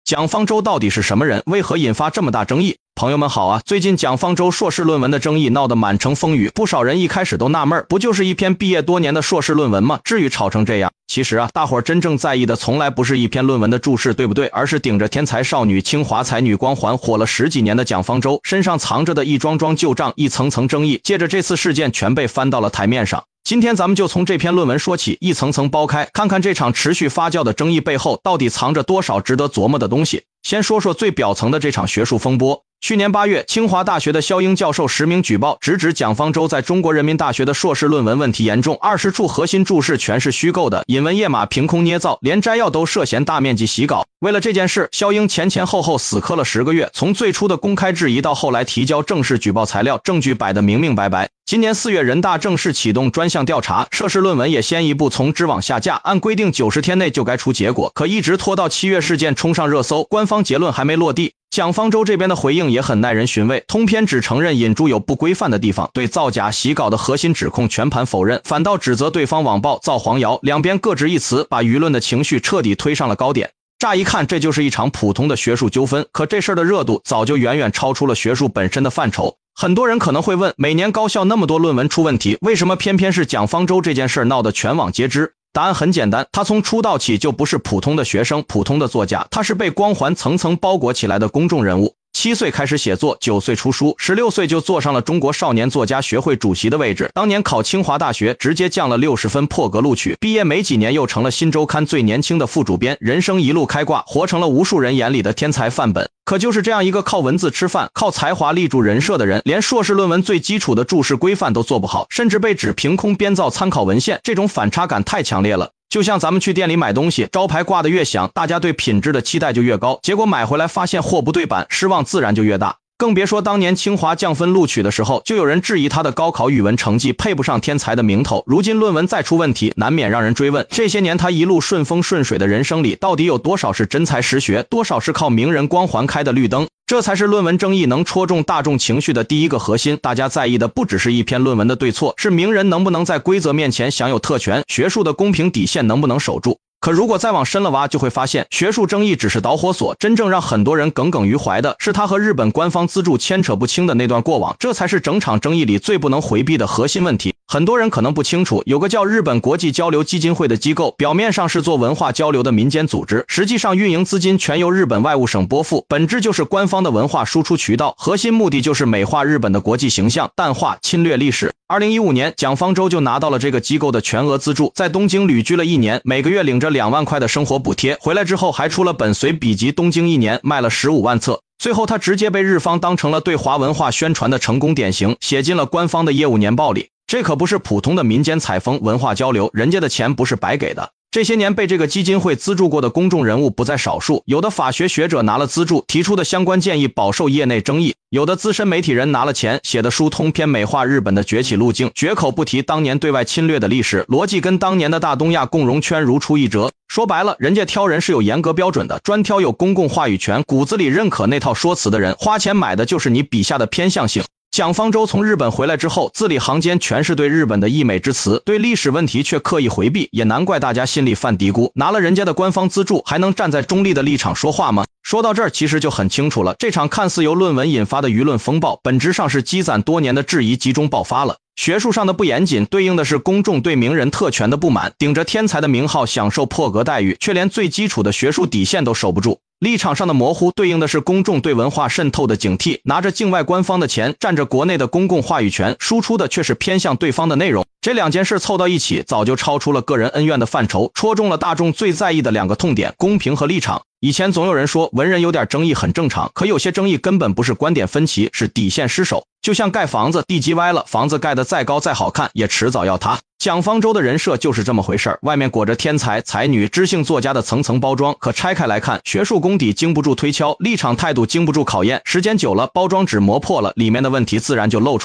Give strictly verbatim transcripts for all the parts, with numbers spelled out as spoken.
蒋方舟到底是什么人？为何引发这么大争议？朋友们好啊！最近蒋方舟硕士论文的争议闹得满城风雨，不少人一开始都纳闷，不就是一篇毕业多年的硕士论文吗？至于吵成这样？其实啊，大伙儿真正在意的从来不是一篇论文的注释，对不对？而是顶着天才少女、清华才女光环火了十几年的蒋方舟身上藏着的一桩桩旧账、一层层争议，借着这次事件全被翻到了台面上。今天咱们就从这篇论文说起，一层层剥开，看看这场持续发酵的争议背后到底藏着多少值得琢磨的东西。先说说最表层的这场学术风波。去年八月，清华大学的肖英教授实名举报，直指蒋方舟在中国人民大学的硕士论文问题严重，二十处核心注释全是虚构的，引文页码凭空捏造，连摘要都涉嫌大面积洗稿。为了这件事，肖英前前后后死磕了十个月，从最初的公开质疑到后来提交正式举报材料，证据摆得明明白白。今年四月，人大正式启动专项调查，涉事论文也先一步从知网下架，按规定九十天内就该出结果，可一直拖到七月，事件冲上热搜，官方结论还没落地。蒋方舟这边的回应也很耐人寻味，通篇只承认引注有不规范的地方，对造假洗稿的核心指控全盘否认，反倒指责对方网暴造黄谣，两边各执一词，把舆论的情绪彻底推上了高点。乍一看，这就是一场普通的学术纠纷，可这事儿的热度早就远远超出了学术本身的范畴。很多人可能会问，每年高校那么多论文出问题，为什么偏偏是蒋方舟这件事闹得全网皆知？答案很简单，他从出道起就不是普通的学生、普通的作家，他是被光环层层包裹起来的公众人物。七岁开始写作，九岁出书，十六岁就坐上了中国少年作家学会主席的位置。当年考清华大学，直接降了六十分，破格录取。毕业没几年，又成了新周刊最年轻的副主编，人生一路开挂，活成了无数人眼里的天才范本。可就是这样一个靠文字吃饭、靠才华立住人设的人，连硕士论文最基础的注释规范都做不好，甚至被指凭空编造参考文献，这种反差感太强烈了。就像咱们去店里买东西，招牌挂得越响，大家对品质的期待就越高，结果买回来发现货不对版，失望自然就越大。更别说当年清华降分录取的时候，就有人质疑他的高考语文成绩配不上天才的名头，如今论文再出问题，难免让人追问，这些年他一路顺风顺水的人生里，到底有多少是真才实学，多少是靠名人光环开的绿灯？这才是论文争议能戳中大众情绪的第一个核心。大家在意的不只是一篇论文的对错，是名人能不能在规则面前享有特权，学术的公平底线能不能守住。可如果再往深了挖，就会发现学术争议只是导火索，真正让很多人耿耿于怀的是他和日本官方资助牵扯不清的那段过往，这才是整场争议里最不能回避的核心问题。很多人可能不清楚，有个叫日本国际交流基金会的机构，表面上是做文化交流的民间组织，实际上运营资金全由日本外务省拨付，本质就是官方的文化输出渠道，核心目的就是美化日本的国际形象，淡化侵略历史。二零一五年，蒋方舟就拿到了这个机构的全额资助，在东京旅居了一年，每个月领着两万块的生活补贴，回来之后还出了本随笔集《东京一年》，卖了十五万册。最后他直接被日方当成了对华文化宣传的成功典型，写进了官方的业务年报里。这可不是普通的民间采风文化交流，人家的钱不是白给的。这些年被这个基金会资助过的公众人物不在少数，有的法学学者拿了资助，提出的相关建议饱受业内争议，有的资深媒体人拿了钱，写的书通篇美化日本的崛起路径，绝口不提当年对外侵略的历史，逻辑跟当年的大东亚共荣圈如出一辙。说白了，人家挑人是有严格标准的，专挑有公共话语权、骨子里认可那套说辞的人，花钱买的就是你笔下的偏向性。蒋方舟从日本回来之后，字里行间全是对日本的溢美之词，对历史问题却刻意回避，也难怪大家心里犯嘀咕，拿了人家的官方资助，还能站在中立的立场说话吗？说到这儿，其实就很清楚了，这场看似由论文引发的舆论风暴，本质上是积攒多年的质疑集中爆发了。学术上的不严谨，对应的是公众对名人特权的不满，顶着天才的名号享受破格待遇，却连最基础的学术底线都守不住。立场上的模糊，对应的是公众对文化渗透的警惕，拿着境外官方的钱，占着国内的公共话语权，输出的却是偏向对方的内容。这两件事凑到一起，早就超出了个人恩怨的范畴，戳中了大众最在意的两个痛点：公平和立场。以前总有人说文人有点争议很正常，可有些争议根本不是观点分歧，是底线失守。就像盖房子，地基歪了，房子盖得再高再好看，也迟早要塌。蒋方舟的人设就是这么回事儿，外面裹着天才、才女、知性作家的层层包装，可拆开来看，学术功底经不住推敲，立场态度经不住考验，时间久了，包装纸磨破了，里面的问题自然就露出来了。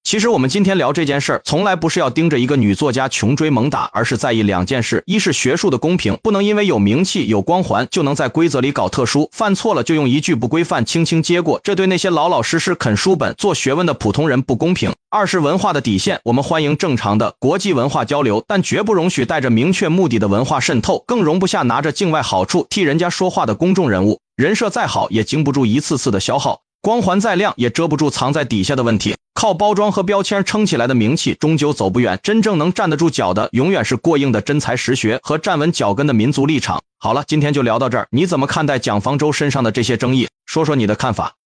其实我们今天聊这件事儿，从来不是要盯着一个女作家穷追猛打，而是在意两件事：一是学术的公平，不能因为有名气、有光环就能在规则里搞特殊，犯错了就用一句不规范轻轻接过，这对那些老老实实啃书本、做学问的普通人不公平；二是文化的底线，我们欢迎正常的国际文化交流，但绝不容许带着明确目的的文化渗透，更容不下拿着境外好处替人家说话的公众人物。人设再好，也经不住一次次的消耗。光环再亮，也遮不住藏在底下的问题。靠包装和标签撑起来的名气，终究走不远。真正能站得住脚的，永远是过硬的真才实学和站稳脚跟的民族立场。好了，今天就聊到这儿。你怎么看待蒋方舟身上的这些争议？说说你的看法。